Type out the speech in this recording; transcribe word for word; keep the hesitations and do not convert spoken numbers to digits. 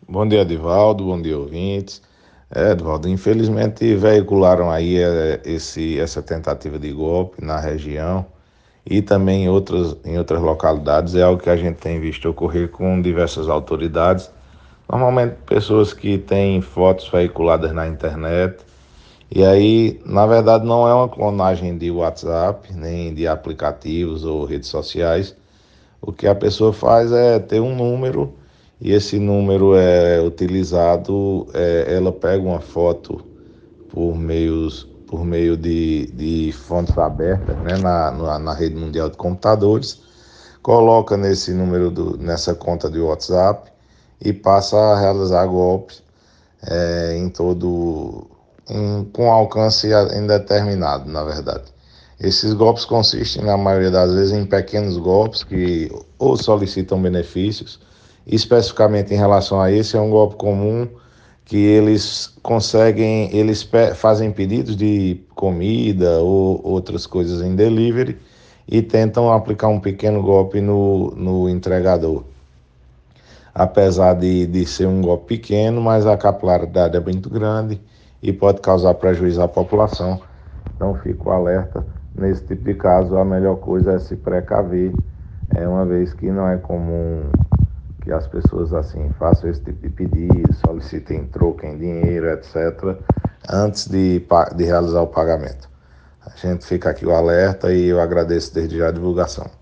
Bom dia, Edivaldo. Bom dia, ouvintes. É, Edivaldo, infelizmente veicularam aí é, esse, essa tentativa de golpe na região e também em outras, em outras localidades. É algo que a gente tem visto ocorrer com diversas autoridades, normalmente pessoas que têm fotos veiculadas na internet. E aí, na verdade, não é uma clonagem de WhatsApp, nem de aplicativos ou redes sociais. O que a pessoa faz é ter um número e esse número é utilizado, é, ela pega uma foto por, meios, por meio de, de fontes abertas, né, na, na, na rede mundial de computadores, coloca nesse número, do, nessa conta de WhatsApp e passa a realizar golpes é, em todo, em, com alcance indeterminado, na verdade. Esses golpes consistem, na maioria das vezes, em pequenos golpes que ou solicitam benefícios. Especificamente em relação a esse, é um golpe comum que eles conseguem, eles fazem pedidos de comida ou outras coisas em delivery e tentam aplicar um pequeno golpe no, no entregador. Apesar de, de ser um golpe pequeno, mas a capilaridade é muito grande e pode causar prejuízo à população. Então fico alerta, nesse tipo de caso a melhor coisa é se precaver, é, uma vez que não é comum que as pessoas assim façam esse tipo de pedido, solicitem troco em dinheiro, etcétera, antes de, de realizar o pagamento. A gente fica aqui o alerta e eu agradeço desde já a divulgação.